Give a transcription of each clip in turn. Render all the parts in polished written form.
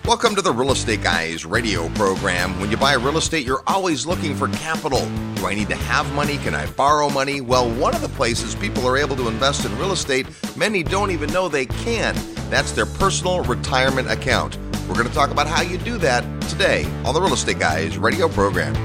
Welcome to the Real Estate Guys radio program. When you buy real estate, you're always looking for capital. Do I need to have money? Can I borrow money? Well, one of the places people are able to invest in real estate, many don't even know they can. That's their personal retirement account. We're going to talk about how you do that today on the Real Estate Guys radio program.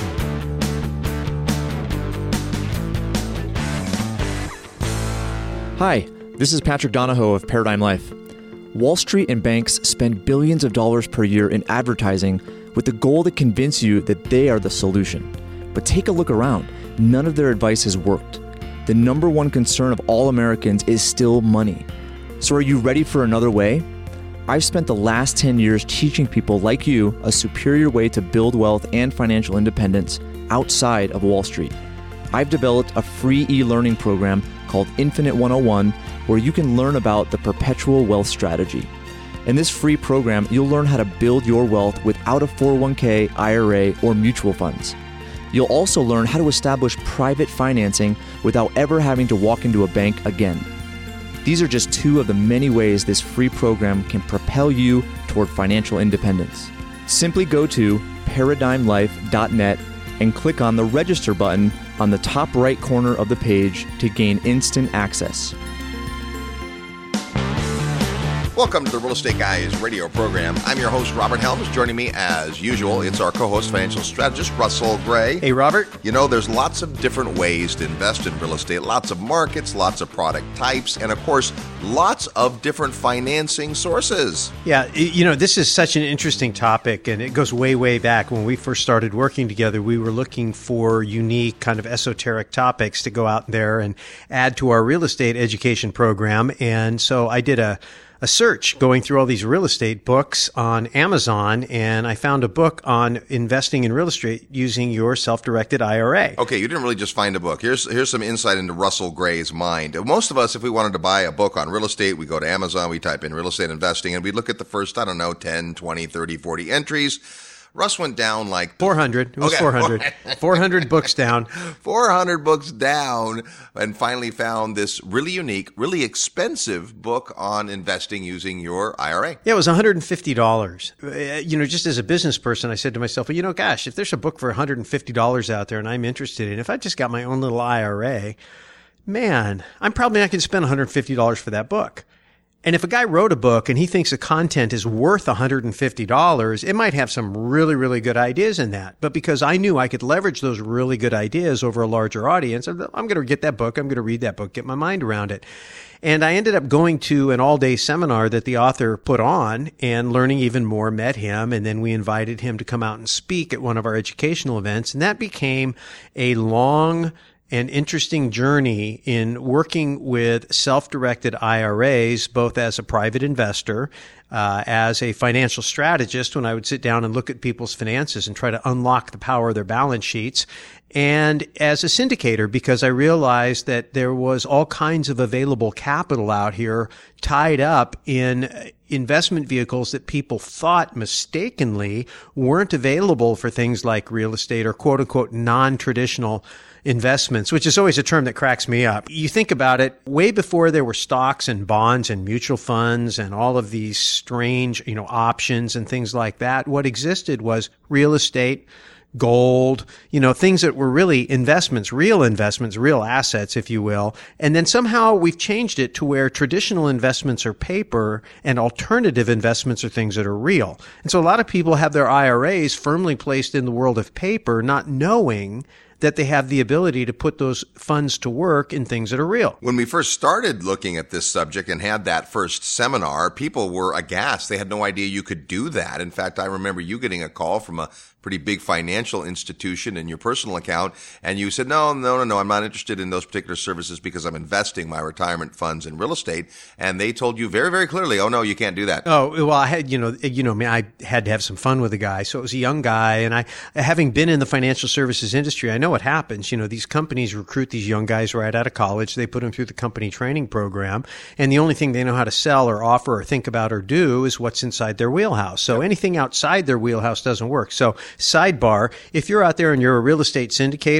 Hi, this is Patrick Donahoe of Paradigm Life. Wall Street and banks spend billions of dollars per year in advertising with the goal to convince you that they are the solution. But take a look around. None of their advice has worked. The number one concern of all Americans is still money. So are you ready for another way? I've spent the last 10 years teaching people like you a superior way to build wealth and financial independence outside of Wall Street. I've developed a free e-learning program called Infinite 101, where you can learn about the perpetual wealth strategy. In this free program, you'll learn how to build your wealth without a 401k, IRA, or mutual funds. You'll also learn how to establish private financing without ever having to walk into a bank again. These are just two of the many ways this free program can propel you toward financial independence. Simply go to ParadigmLife.net and click on the register button on the top right corner of the page to gain instant access. Welcome to the Real Estate Guys radio program. I'm your host, Robert Helms. Joining me, as usual, it's our co-host, financial strategist, Russell Gray. Hey, Robert. You know, there's lots of different ways to invest in real estate, lots of markets, lots of product types, and of course, lots of different financing sources. Yeah, you know, this is such an interesting topic, and it goes way, way back. When we first started working together, we were looking for unique, kind of esoteric topics to go out there and add to our real estate education program. And so I did a search going through all these real estate books on Amazon, and I found a book on investing in real estate using your self-directed IRA. Okay, you didn't really just find a book. Here's some insight into Russell Gray's mind. Most of us, if we wanted to buy a book on real estate, we go to Amazon, we type in real estate investing, and we look at the first, 10, 20, 30, 40 entries. Russ went down like 400. It was 400. 400 books down. 400 books down, and finally found this really unique, really expensive book on investing using your IRA. Yeah, it was $150. You know, just as a business person, I said to myself, well, you know, gosh, if there's a book for $150 out there and I'm interested in, if I just got my own little IRA, man, I'm probably not going to spend $150 for that book. And if a guy wrote a book and he thinks the content is worth $150, it might have some really, really good ideas in that. But because I knew I could leverage those really good ideas over a larger audience, I'm going to get that book. I'm going to read that book, get my mind around it. And I ended up going to an all-day seminar that the author put on and learning even more, met him. And then we invited him to come out and speak at one of our educational events. And that became a long an interesting journey in working with self-directed IRAs, both as a private investor, as a financial strategist, when I would sit down and look at people's finances and try to unlock the power of their balance sheets, and as a syndicator, because I realized that there was all kinds of available capital out here tied up in investment vehicles that people thought mistakenly weren't available for things like real estate or quote-unquote non-traditional investments, which is always a term that cracks me up. You think about it, way before there were stocks and bonds and mutual funds and all of these strange, options and things like that, what existed was real estate, gold, things that were really investments, real assets, if you will. And then somehow we've changed it to where traditional investments are paper and alternative investments are things that are real. And so a lot of people have their IRAs firmly placed in the world of paper, not knowing that they have the ability to put those funds to work in things that are real. When we first started looking at this subject and had that first seminar, people were aghast. They had no idea you could do that. In fact, I remember you getting a call from a pretty big financial institution in your personal account, and you said, no, I'm not interested in those particular services because I'm investing my retirement funds in real estate. And they told you very, very clearly, oh, no, you can't do that. Oh, well, I had, I had to have some fun with the guy. So it was a young guy, and having been in the financial services industry, I know what happens. These companies recruit these young guys right out of college. They put them through the company training program, and the only thing they know how to sell or offer or think about or do is what's inside their wheelhouse. So anything outside their wheelhouse doesn't work. So sidebar, if you're out there and you're a real estate syndicator,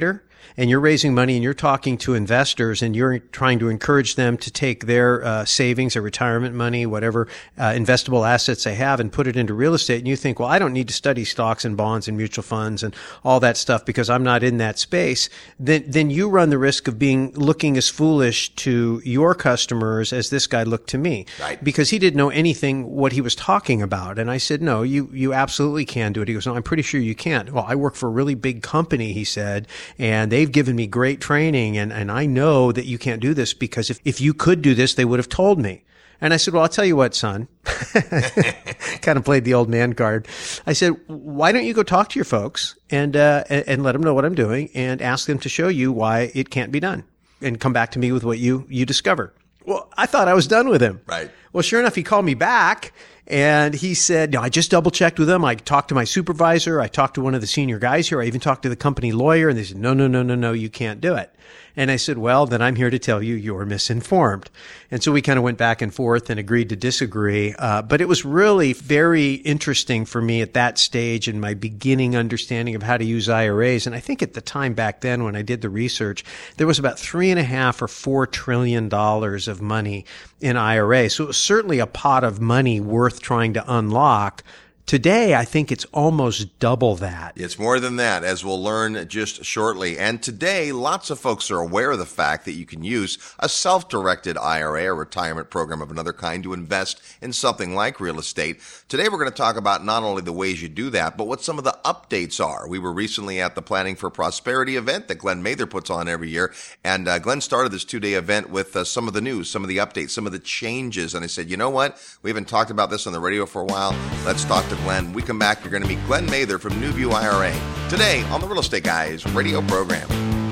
and you're raising money and you're talking to investors and you're trying to encourage them to take their savings or retirement money, whatever investable assets they have, and put it into real estate, and you think, well, I don't need to study stocks and bonds and mutual funds and all that stuff because I'm not in that space, then you run the risk of looking as foolish to your customers as this guy looked to me. Right. Because he didn't know anything what he was talking about. And I said, no, you absolutely can do it. He goes, no, I'm pretty sure you can't. Well, I work for a really big company, he said, and they've given me great training, and I know that you can't do this because if you could do this, they would have told me. And I said, well, I'll tell you what, son. Kind of played the old man card. I said, why don't you go talk to your folks and let them know what I'm doing and ask them to show you why it can't be done, and come back to me with what you discover. Well, I thought I was done with him. Right. Well, sure enough, he called me back and he said, no, I just double checked with him. I talked to my supervisor. I talked to one of the senior guys here. I even talked to the company lawyer, and they said, no, you can't do it. And I said, well, then I'm here to tell you you're misinformed. And so we kind of went back and forth and agreed to disagree. But it was really very interesting for me at that stage in my beginning understanding of how to use IRAs. And I think at the time back then when I did the research, there was about $3.5 or $4 trillion of money in IRAs. So it was certainly a pot of money worth trying to unlock. Today, I think it's almost double that. It's more than that, as we'll learn just shortly. And today, lots of folks are aware of the fact that you can use a self-directed IRA or retirement program of another kind to invest in something like real estate. Today, we're going to talk about not only the ways you do that, but what some of the updates are. We were recently at the Planning for Prosperity event that Glenn Mather puts on every year. And Glenn started this 2-day event with some of the news, some of the updates, some of the changes. And I said, you know what? We haven't talked about this on the radio for a while. Let's talk to Glenn. We come back, you're going to meet Glenn Mather from NewView IRA today on the Real Estate Guys radio program.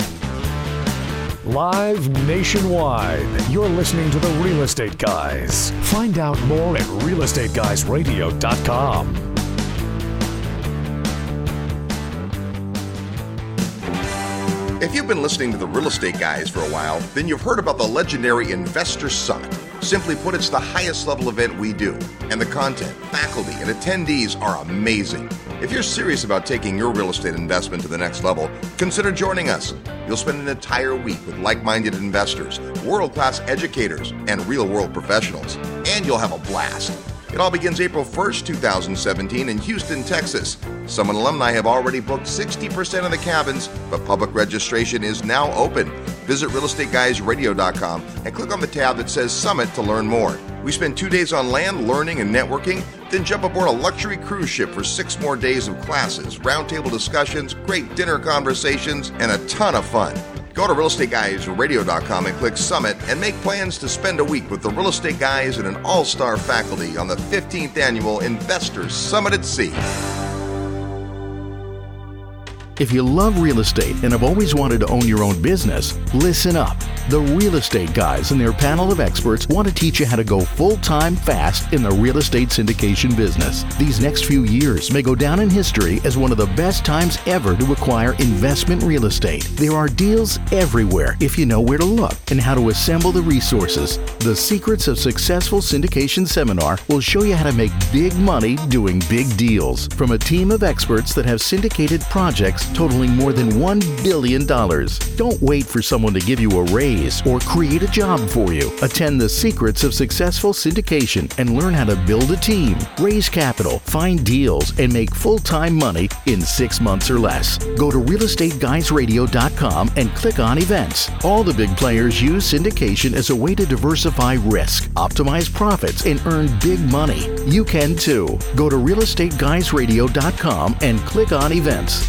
Live nationwide, you're listening to the Real Estate Guys. Find out more at realestateguysradio.com. If you've been listening to the Real Estate Guys for a while, then you've heard about the legendary Investor Summit. Simply put, it's the highest level event we do, and the content, faculty, and attendees are amazing. If you're serious about taking your real estate investment to the next level, consider joining us. You'll spend an entire week with like-minded investors, world-class educators, and real-world professionals, and you'll have a blast. It all begins April 1st, 2017 in Houston, Texas. Summit alumni have already booked 60% of the cabins, but public registration is now open. Visit realestateguysradio.com and click on the tab that says Summit to learn more. We spend 2 days on land learning and networking, then jump aboard a luxury cruise ship for 6 more days of classes, roundtable discussions, great dinner conversations, and a ton of fun. Go to realestateguysradio.com and click Summit and make plans to spend a week with the Real Estate Guys and an all-star faculty on the 15th Annual Investors Summit at Sea. If you love real estate and have always wanted to own your own business, listen up. The Real Estate Guys and their panel of experts want to teach you how to go full-time fast in the real estate syndication business. These next few years may go down in history as one of the best times ever to acquire investment real estate. There are deals everywhere if you know where to look and how to assemble the resources. The Secrets of Successful Syndication seminar will show you how to make big money doing big deals from a team of experts that have syndicated projects totaling more than $1 billion. Don't wait for someone to give you a raise or create a job for you. Attend the Secrets of Successful Syndication and learn how to build a team, raise capital, find deals, and make full-time money in 6 months or less. Go to realestateguysradio.com and click on events. All the big players use syndication as a way to diversify risk, optimize profits, and earn big money. You can too. Go to realestateguysradio.com and click on events.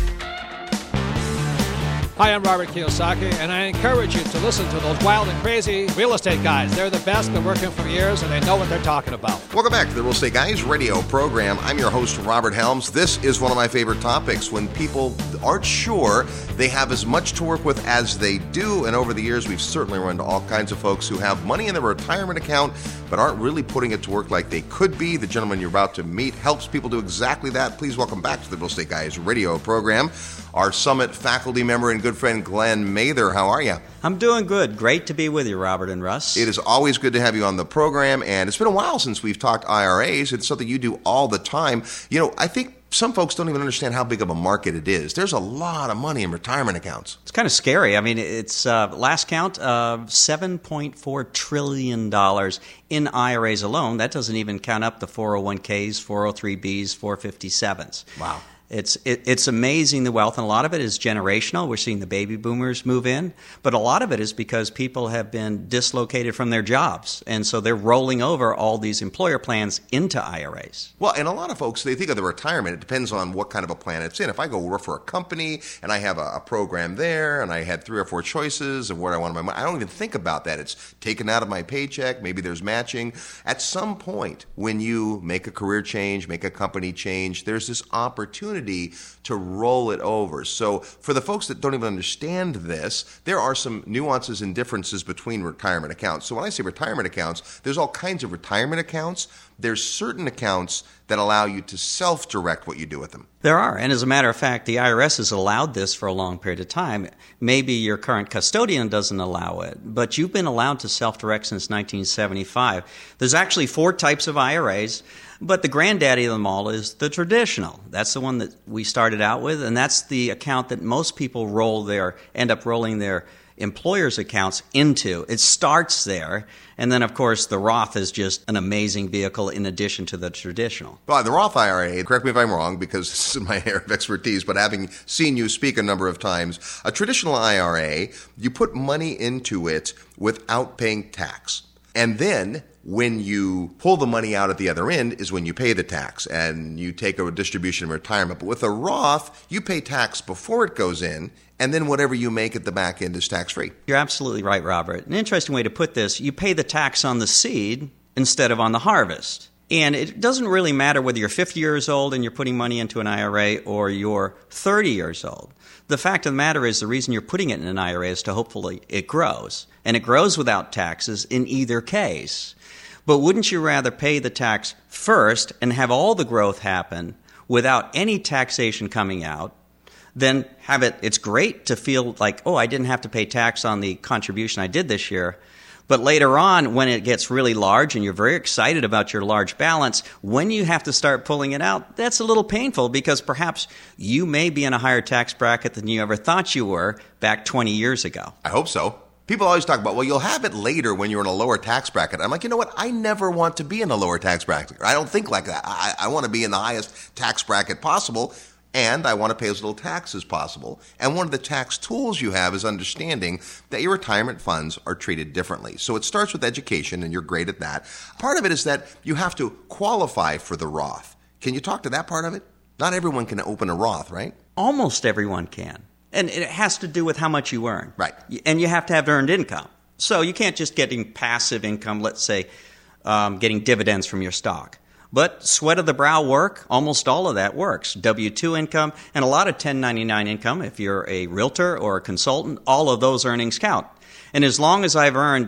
Hi, I'm Robert Kiyosaki, and I encourage you to listen to those wild and crazy real estate guys. They're the best, been working for years, and they know what they're talking about. Welcome back to the Real Estate Guys radio program. I'm your host, Robert Helms. This is one of my favorite topics when people aren't sure they have as much to work with as they do. And over the years, we've certainly run into all kinds of folks who have money in their retirement account but aren't really putting it to work like they could be. The gentleman you're about to meet helps people do exactly that. Please welcome back to the Real Estate Guys radio program our Summit faculty member and good friend, Glenn Mather. How are you? I'm doing good. Great to be with you, Robert and Russ. It is always good to have you on the program, and it's been a while since we've talked IRAs. It's something you do all the time. You know, I think some folks don't even understand how big of a market it is. There's a lot of money in retirement accounts. It's kind of scary. I mean, it's last count of $7.4 trillion in IRAs alone. That doesn't even count up the 401ks, 403bs, 457s. Wow. It's amazing, the wealth, and a lot of it is generational. We're seeing the baby boomers move in, but a lot of it is because people have been dislocated from their jobs, and so they're rolling over all these employer plans into IRAs. Well, and a lot of folks, they think of the retirement, it depends on what kind of a plan it's in. If I go work for a company and I have a program there and I had 3 or 4 choices of where I want my money, I don't even think about that. It's taken out of my paycheck, maybe there's matching. At some point, when you make a career change, make a company change, there's this opportunity to roll it over. So for the folks that don't even understand this, there are some nuances and differences between retirement accounts. So when I say retirement accounts, there's all kinds of retirement accounts. There's certain accounts that allow you to self-direct what you do with them. There are. And as a matter of fact, the IRS has allowed this for a long period of time. Maybe your current custodian doesn't allow it, but you've been allowed to self-direct since 1975. There's actually 4 types of IRAs. But the granddaddy of them all is the traditional. That's the one that we started out with, and that's the account that most people end up rolling their employer's accounts into. It starts there, and then, of course, the Roth is just an amazing vehicle in addition to the traditional. Well, the Roth IRA, correct me if I'm wrong, because this is my area of expertise, but having seen you speak a number of times, a traditional IRA, you put money into it without paying tax. And then when you pull the money out at the other end is when you pay the tax and you take a distribution in retirement. But with a Roth, you pay tax before it goes in, and then whatever you make at the back end is tax-free. You're absolutely right, Robert. An interesting way to put this, you pay the tax on the seed instead of on the harvest. And it doesn't really matter whether you're 50 years old and you're putting money into an IRA or you're 30 years old. The fact of the matter is the reason you're putting it in an IRA is to hopefully it grows. And it grows without taxes in either case. But wouldn't you rather pay the tax first and have all the growth happen without any taxation coming out than have it? It's great to feel like, oh, I didn't have to pay tax on the contribution I did this year. But later on, when it gets really large and you're very excited about your large balance, when you have to start pulling it out, that's a little painful because perhaps you may be in a higher tax bracket than you ever thought you were back 20 years ago. I hope so. People always talk about, well, you'll have it later when you're in a lower tax bracket. I'm like, you know what? I never want to be in a lower tax bracket. I don't think like that. I want to be in the highest tax bracket possible, and I want to pay as little tax as possible. And one of the tax tools you have is understanding that your retirement funds are treated differently. So it starts with education, and you're great at that. Part of it is that you have to qualify for the Roth. Can you talk to that part of it? Not everyone can open a Roth, right? Almost everyone can. And it has to do with how much you earn. Right. And you have to have earned income. So you can't just getting passive income, let's say getting dividends from your stock. But sweat of the brow work, almost all of that works. W-2 income and a lot of 1099 income, if you're a realtor or a consultant, all of those earnings count. And as long as I've earned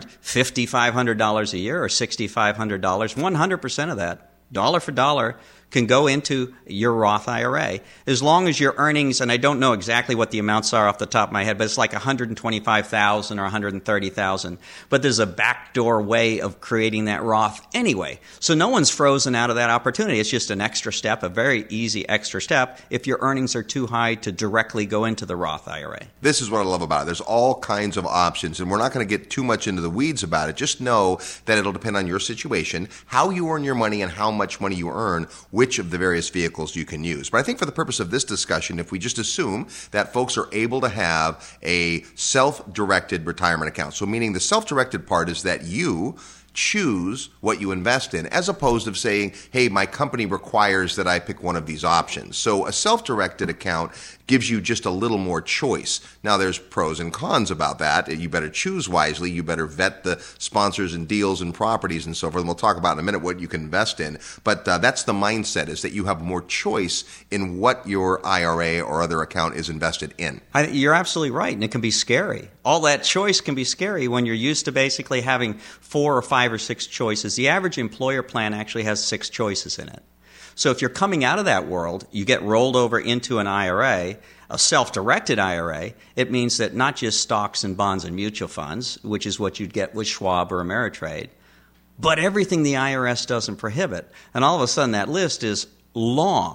$5,500 a year or $6,500, 100% of that, dollar for dollar, can go into your Roth IRA as long as your earnings, and I don't know exactly what the amounts are off the top of my head, but it's like $125,000 or $130,000. But there's a backdoor way of creating that Roth anyway. So no one's frozen out of that opportunity. It's just an extra step, a very easy extra step if your earnings are too high to directly go into the Roth IRA. This is what I love about it. There's all kinds of options, and we're not going to get too much into the weeds about it. Just know that it'll depend on your situation, how you earn your money, and how much money you earn, which of the various vehicles you can use. But I think for the purpose of this discussion, if we just assume that folks are able to have a self-directed retirement account, so meaning the self-directed part is that you choose what you invest in, as opposed to saying, hey, my company requires that I pick one of these options. So a self-directed account gives you just a little more choice. Now, there's pros and cons about that. You better choose wisely. You better vet the sponsors and deals and properties and so forth. And we'll talk about in a minute what you can invest in. But that's the mindset, is that you have more choice in what your IRA or other account is invested in. You're absolutely right, and it can be scary. All that choice can be scary when you're used to basically having 4 or 5 or 6 choices. The average employer plan actually has 6 choices in it. So if you're coming out of that world, you get rolled over into an IRA, a self-directed IRA. It means that not just stocks and bonds and mutual funds, which is what you'd get with Schwab or Ameritrade, but everything the IRS doesn't prohibit. And all of a sudden that list is long.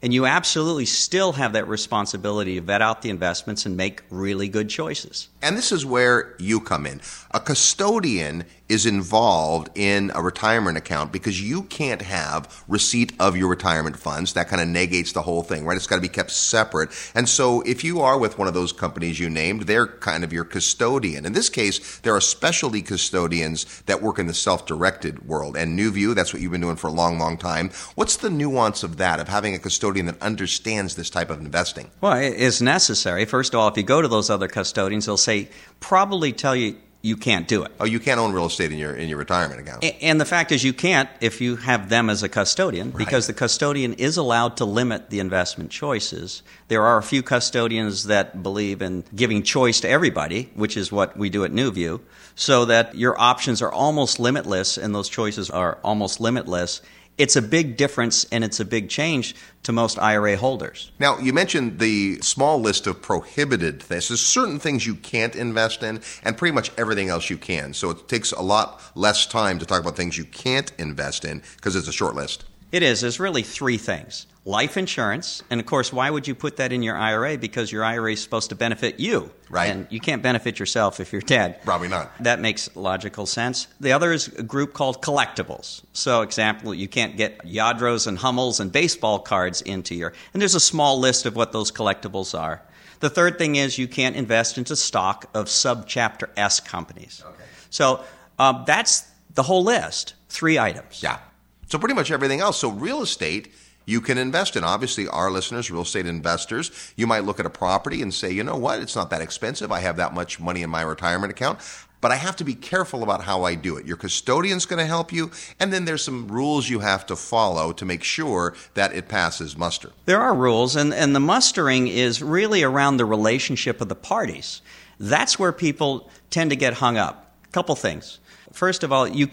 And you absolutely still have that responsibility to vet out the investments and make really good choices. And this is where you come in. A custodian is involved in a retirement account because you can't have receipt of your retirement funds. That kind of negates the whole thing, right? It's got to be kept separate. And so if you are with one of those companies you named, they're kind of your custodian. In this case, there are specialty custodians that work in the self-directed world. And NuView, that's what you've been doing for a long, long time. What's the nuance of that, of having a custodian that understands this type of investing? Well, it's necessary. First of all, if you go to those other custodians, they'll probably tell you you can't do it. Oh, you can't own real estate in your retirement account. And the fact is you can't if you have them as a custodian, because the custodian is allowed to limit the investment choices. There are a few custodians that believe in giving choice to everybody, which is what we do at NuView, so that your options are almost limitless and those choices are almost limitless. It's a big difference and it's a big change to most IRA holders. Now, you mentioned the small list of prohibited things. There's certain things you can't invest in and pretty much everything else you can. So it takes a lot less time to talk about things you can't invest in because it's a short list. It is. There's really three things. Life insurance, and of course, why would you put that in your IRA? Because your IRA is supposed to benefit you. Right. And you can't benefit yourself if you're dead. Probably not. That makes logical sense. The other is a group called collectibles. So, example, you can't get Yadros and Hummels and baseball cards into your... And there's a small list of what those collectibles are. The third thing is you can't invest into stock of subchapter S companies. Okay. So, that's the whole list. 3 items. Yeah. So pretty much everything else. So real estate you can invest in. Obviously, our listeners, real estate investors, you might look at a property and say, you know what, it's not that expensive. I have that much money in my retirement account, but I have to be careful about how I do it. Your custodian's going to help you, and then there's some rules you have to follow to make sure that it passes muster. There are rules, and the mustering is really around the relationship of the parties. That's where people tend to get hung up. A couple things. First of all, you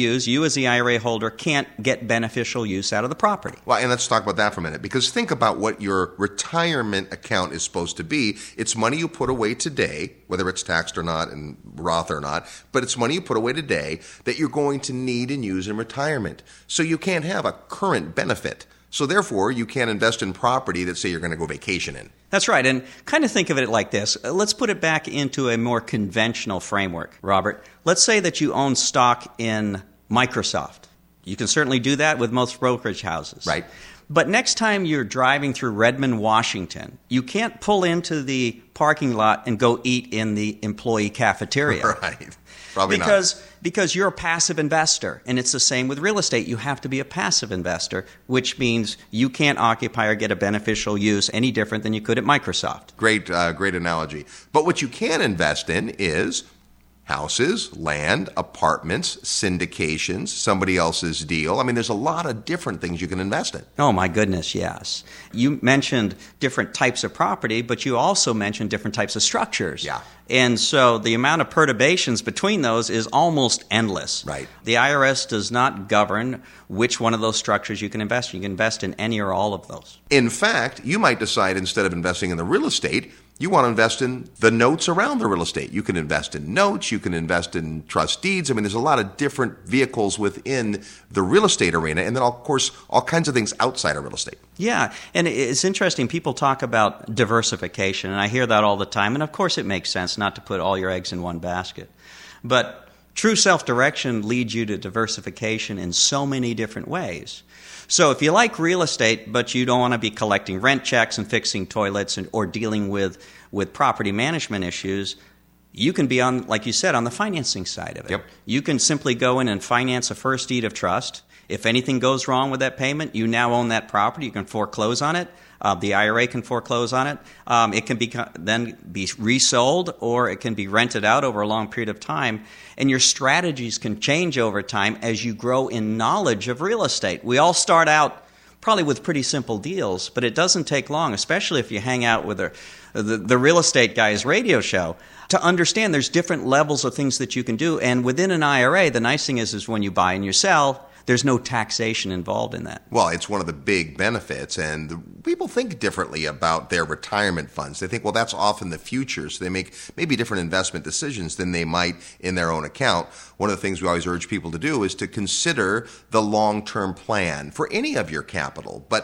as the IRA holder, can't get beneficial use out of the property. Well, and let's talk about that for a minute, because think about what your retirement account is supposed to be. It's money you put away today, whether it's taxed or not and Roth or not, but it's money you put away today that you're going to need and use in retirement. So you can't have a current benefit. So therefore, you can't invest in property that, say, you're going to go vacation in. That's right. And kind of think of it like this. Let's put it back into a more conventional framework, Robert. Let's say that you own stock in Microsoft. You can certainly do that with most brokerage houses. Right. But next time you're driving through Redmond, Washington, you can't pull into the parking lot and go eat in the employee cafeteria. Right. Probably not. Because you're a passive investor, and it's the same with real estate. You have to be a passive investor, which means you can't occupy or get a beneficial use any different than you could at Microsoft. Great analogy. But what you can invest in is houses, land, apartments, syndications, somebody else's deal. I mean, there's a lot of different things you can invest in. Oh, my goodness, yes. You mentioned different types of property, but you also mentioned different types of structures. Yeah. And so the amount of perturbations between those is almost endless. Right. The IRS does not govern which one of those structures you can invest in. You can invest in any or all of those. In fact, you might decide instead of investing in the real estate, you want to invest in the notes around the real estate. You can invest in notes. You can invest in trust deeds. I mean, there's a lot of different vehicles within the real estate arena. And then, of course, all kinds of things outside of real estate. Yeah. And it's interesting. People talk about diversification, and I hear that all the time. And, of course, it makes sense not to put all your eggs in one basket. But true self-direction leads you to diversification in so many different ways. So if you like real estate, but you don't want to be collecting rent checks and fixing toilets or dealing with property management issues, you can be on, like you said, on the financing side of it. Yep. You can simply go in and finance a first deed of trust. If anything goes wrong with that payment, you now own that property. You can foreclose on it. The IRA can foreclose on it. It can then be resold, or it can be rented out over a long period of time. And your strategies can change over time as you grow in knowledge of real estate. We all start out probably with pretty simple deals, but it doesn't take long, especially if you hang out with the Real Estate Guys radio show, to understand there's different levels of things that you can do. And within an IRA, the nice thing is when you buy and you sell, there's no taxation involved in that. Well, it's one of the big benefits, and people think differently about their retirement funds. They think, well, that's off in the future, so they make maybe different investment decisions than they might in their own account. One of the things we always urge people to do is to consider the long-term plan for any of your capital, but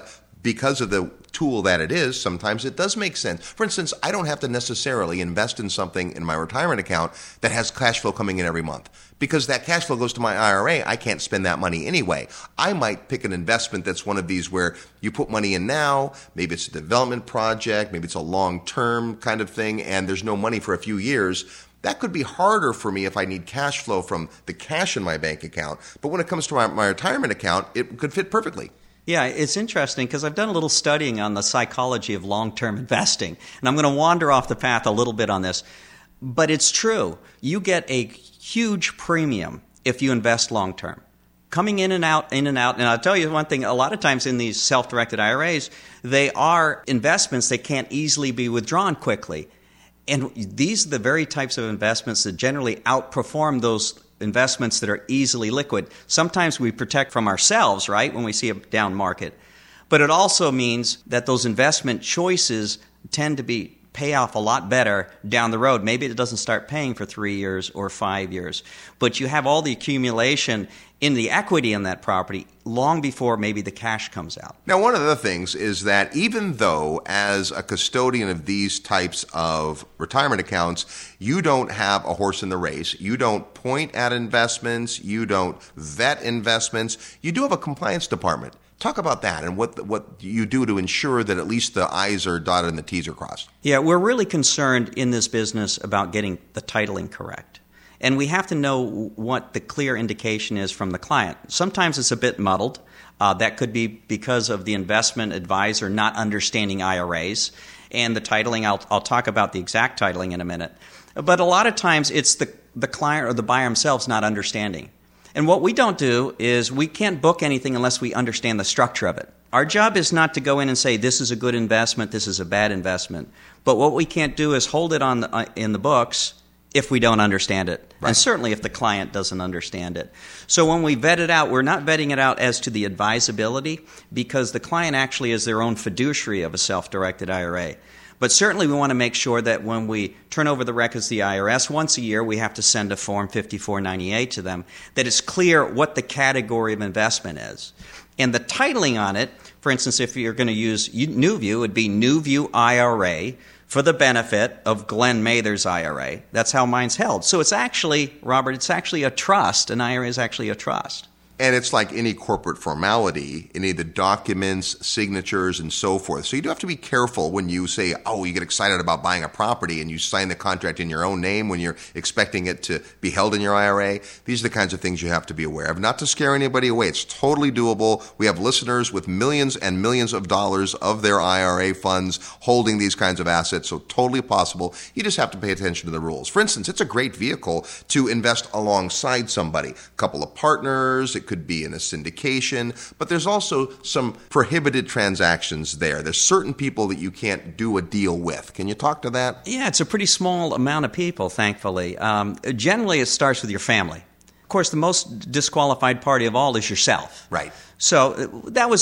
because of the tool that it is, sometimes it does make sense. For instance, I don't have to necessarily invest in something in my retirement account that has cash flow coming in every month. Because that cash flow goes to my IRA, I can't spend that money anyway. I might pick an investment that's one of these where you put money in now, maybe it's a development project, maybe it's a long-term kind of thing, and there's no money for a few years. That could be harder for me if I need cash flow from the cash in my bank account. But when it comes to my retirement account, it could fit perfectly. Yeah, it's interesting because I've done a little studying on the psychology of long-term investing, and I'm going to wander off the path a little bit on this. But it's true. You get a huge premium if you invest long-term. Coming in and out. And I'll tell you one thing, a lot of times in these self-directed IRAs, they are investments that can't easily be withdrawn quickly. And these are the very types of investments that generally outperform those investments that are easily liquid. Sometimes we protect from ourselves, right, when we see a down market. But it also means that those investment choices tend to pay off a lot better down the road. Maybe it doesn't start paying for 3 years or 5 years, but you have all the accumulation in the equity in that property long before maybe the cash comes out. Now, one of the things is that even though as a custodian of these types of retirement accounts, you don't have a horse in the race, you don't point at investments, you don't vet investments, you do have a compliance department. Talk about that and what you do to ensure that at least the I's are dotted and the T's are crossed. Yeah, we're really concerned in this business about getting the titling correct. And we have to know what the clear indication is from the client. Sometimes it's a bit muddled. That could be because of the investment advisor not understanding IRAs. And the titling, I'll talk about the exact titling in a minute. But a lot of times it's the client or the buyer themselves not understanding. And what we don't do is we can't book anything unless we understand the structure of it. Our job is not to go in and say this is a good investment, this is a bad investment. But what we can't do is hold it in the books if we don't understand it. Right. And certainly if the client doesn't understand it. So when we vet it out, we're not vetting it out as to the advisability because the client actually is their own fiduciary of a self-directed IRA. But certainly we want to make sure that when we turn over the records to the IRS once a year, we have to send a Form 5498 to them, that it's clear what the category of investment is. And the titling on it, for instance, if you're going to use NewView, it would be NewView IRA for the benefit of Glenn Mather's IRA. That's how mine's held. So it's actually, Robert, it's actually a trust. An IRA is actually a trust. And it's like any corporate formality, any of the documents, signatures, and so forth. So you do have to be careful when you say, oh, you get excited about buying a property and you sign the contract in your own name when you're expecting it to be held in your IRA. These are the kinds of things you have to be aware of. Not to scare anybody away. It's totally doable. We have listeners with millions and millions of dollars of their IRA funds holding these kinds of assets. So totally possible. You just have to pay attention to the rules. For instance, it's a great vehicle to invest alongside somebody. A couple of partners. It could be in a syndication, but there's also some prohibited transactions there. There's certain people that you can't do a deal with. Can you talk to that? Yeah, it's a pretty small amount of people, thankfully. Generally, it starts with your family. Of course, the most disqualified party of all is yourself. Right. So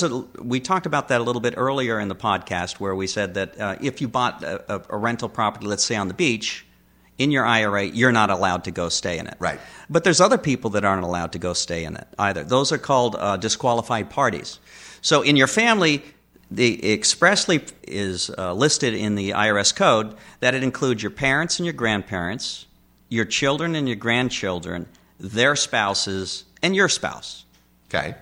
we talked about that a little bit earlier in the podcast where we said that if you bought a rental property, let's say on the beach, in your IRA, you're not allowed to go stay in it. Right. But there's other people that aren't allowed to go stay in it either. Those are called disqualified parties. So in your family, the expressly is listed in the IRS code that it includes your parents and your grandparents, your children and your grandchildren, their spouses, and your spouse. Okay.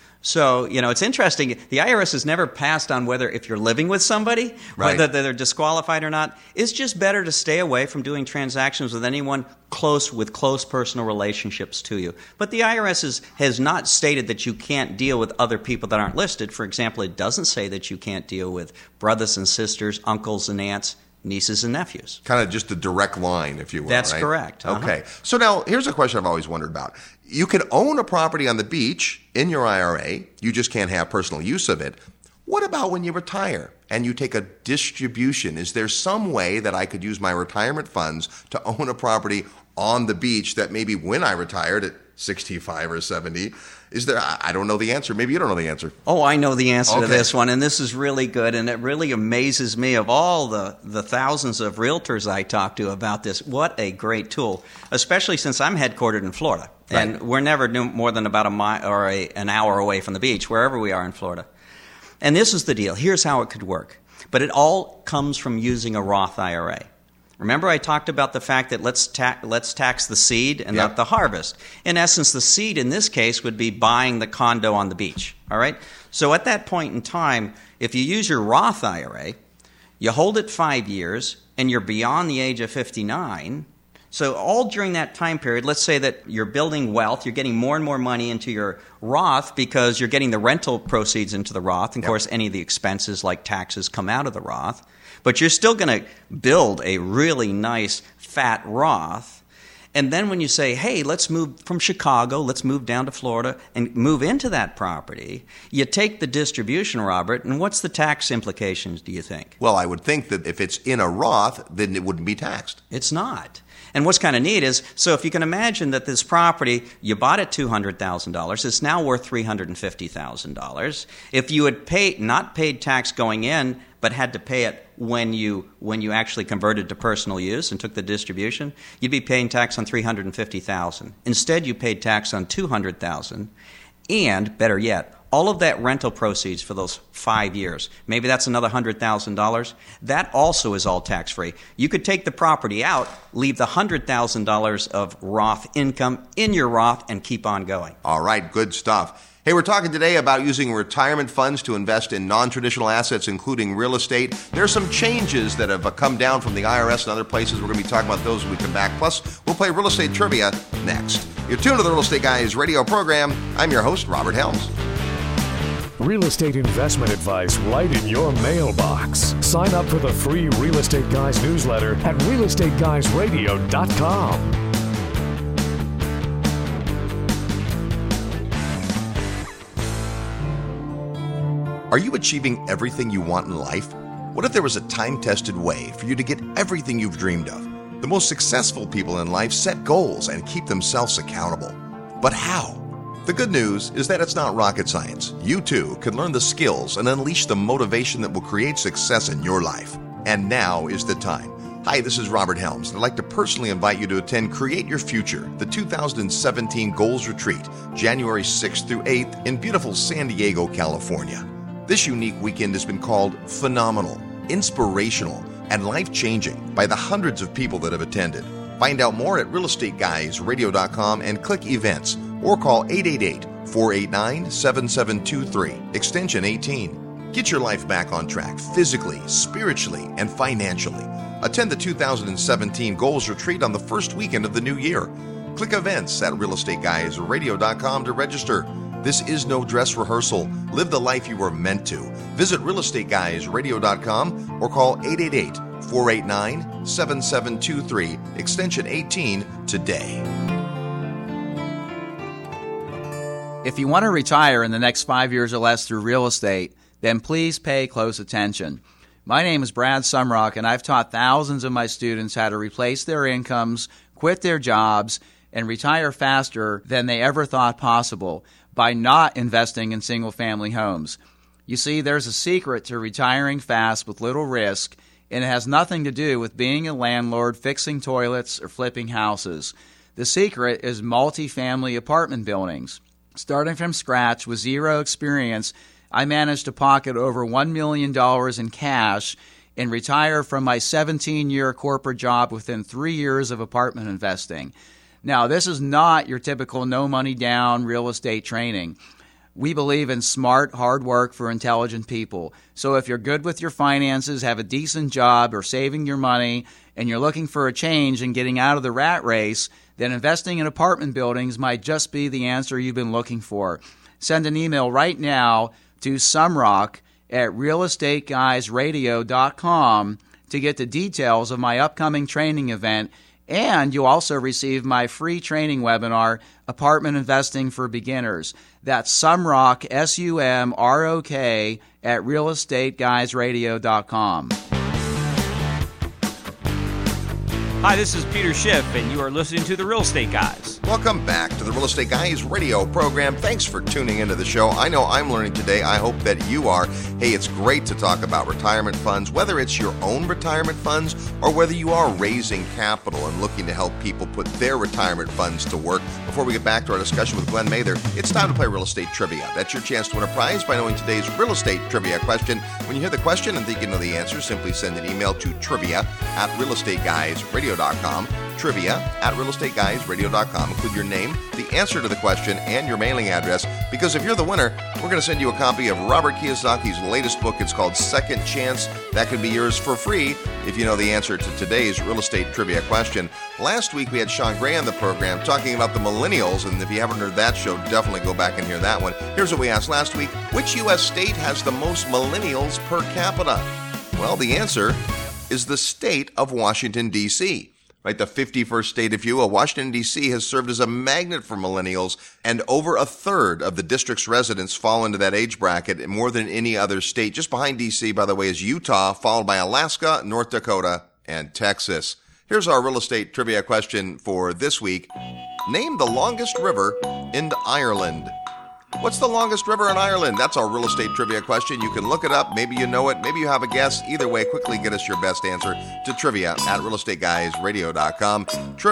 So, it's interesting. The IRS has never passed on whether if you're living with somebody, right, whether they're disqualified or not. It's just better to stay away from doing transactions with anyone with close personal relationships to you. But the IRS has not stated that you can't deal with other people that aren't listed. For example, it doesn't say that you can't deal with brothers and sisters, uncles and aunts, nieces and nephews. Kind of just a direct line, if you will. That's right? correct. Uh-huh. Okay. So now, here's a question I've always wondered about. You can own a property on the beach in your IRA. You just can't have personal use of it. What about when you retire and you take a distribution? Is there some way that I could use my retirement funds to own a property on the beach that maybe when I retired at 65 or 70, is there? I don't know the answer. Maybe you don't know the answer. Oh, I know the answer to this one, and this is really good, and it really amazes me of all the thousands of realtors I talk to about this. What a great tool, especially since I'm headquartered in Florida, and we're never more than about a mile or an hour away from the beach, wherever we are in Florida. And this is the deal. Here's how it could work. But it all comes from using a Roth IRA. Remember I talked about the fact that let's tax the seed and not the harvest. In essence, the seed in this case would be buying the condo on the beach. All right? So at that point in time, if you use your Roth IRA, you hold it 5 years, and you're beyond the age of 59. So all during that time period, let's say that you're building wealth, you're getting more and more money into your Roth because you're getting the rental proceeds into the Roth. And of course, any of the expenses like taxes come out of the Roth. But you're still going to build a really nice, fat Roth. And then when you say, hey, let's move from Chicago, let's move down to Florida and move into that property, you take the distribution, Robert, and what's the tax implications, do you think? Well, I would think that if it's in a Roth, then it wouldn't be taxed. It's not. And what's kind of neat is, so if you can imagine that this property, you bought it $200,000, it's now worth $350,000. If you had not paid tax going in, but had to pay it when you actually converted to personal use and took the distribution, you'd be paying tax on $350,000. Instead, you paid tax on $200,000, and better yet, all of that rental proceeds for those 5 years, maybe that's another $100,000, that also is all tax-free. You could take the property out, leave the $100,000 of Roth income in your Roth, and keep on going. All right, good stuff. Hey, we're talking today about using retirement funds to invest in non-traditional assets, including real estate. There's some changes that have come down from the IRS and other places. We're going to be talking about those when we come back. Plus, we'll play real estate trivia next. You're tuned to the Real Estate Guys radio program. I'm your host, Robert Helms. Real estate investment advice right in your mailbox. Sign up for the free Real Estate Guys newsletter at realestateguysradio.com. Are you achieving everything you want in life? What if there was a time-tested way for you to get everything you've dreamed of? The most successful people in life set goals and keep themselves accountable. But how? The good news is that it's not rocket science. You too can learn the skills and unleash the motivation that will create success in your life. And now is the time. Hi, this is Robert Helms. I'd like to personally invite you to attend Create Your Future, the 2017 Goals Retreat, January 6th through 8th in beautiful San Diego, California. This unique weekend has been called phenomenal, inspirational, and life-changing by the hundreds of people that have attended. Find out more at realestateguysradio.com and click events or call 888-489-7723, extension 18. Get your life back on track physically, spiritually, and financially. Attend the 2017 Goals Retreat on the first weekend of the new year. Click events at realestateguysradio.com to register. This is no dress rehearsal. Live the life you were meant to. Visit realestateguysradio.com or call 888-489-7723, extension 18 today. If you want to retire in the next 5 years or less through real estate, then please pay close attention. My name is Brad Sumrock, and I've taught thousands of my students how to replace their incomes, quit their jobs, and retire faster than they ever thought possible by not investing in single-family homes. You see, there's a secret to retiring fast with little risk, and it has nothing to do with being a landlord, fixing toilets, or flipping houses. The secret is multifamily apartment buildings. Starting from scratch with zero experience, I managed to pocket over $1 million in cash and retire from my 17-year corporate job within 3 years of apartment investing. Now, this is not your typical no money down real estate training. We believe in smart, hard work for intelligent people. So if you're good with your finances, have a decent job, or saving your money, and you're looking for a change and getting out of the rat race, then investing in apartment buildings might just be the answer you've been looking for. Send an email right now to sumrock@realestateguysradio.com to get the details of my upcoming training event. And you'll also receive my free training webinar, Apartment Investing for Beginners. That's Sumrock, SUMROK, @realestateguysradio.com. Hi, this is Peter Schiff, and you are listening to The Real Estate Guys. Welcome back to the Real Estate Guys radio program. Thanks for tuning into the show. I know I'm learning today. I hope that you are. Hey, it's great to talk about retirement funds, whether it's your own retirement funds or whether you are raising capital and looking to help people put their retirement funds to work. Before we get back to our discussion with Glenn Mather, it's time to play Real Estate Trivia. That's your chance to win a prize by knowing today's real estate trivia question. When you hear the question and think you know the answer, simply send an email to trivia@realestateguysradio.com. Trivia@realestateguysradio.com. Include your name, the answer to the question, and your mailing address, because if you're the winner, we're going to send you a copy of Robert Kiyosaki's latest book. It's called Second Chance. That could be yours for free if you know the answer to today's real estate trivia question. Last week we had Sean Gray on the program talking about the millennials, and if you haven't heard that show, definitely go back and hear that one. Here's what we asked last week. Which U.S. state has the most millennials per capita? Well, the answer is the state of Washington, D.C. Right, the 51st state, if you will. Washington, D.C. has served as a magnet for millennials, and over a third of the district's residents fall into that age bracket, more than any other state. Just behind D.C., by the way, is Utah, followed by Alaska, North Dakota, and Texas. Here's our real estate trivia question for this week. Name the longest river in Ireland. What's the longest river in Ireland? That's our real estate trivia question. You can look it up. Maybe you know it. Maybe you have a guess. Either way, quickly get us your best answer to trivia@realestateguysradio.com.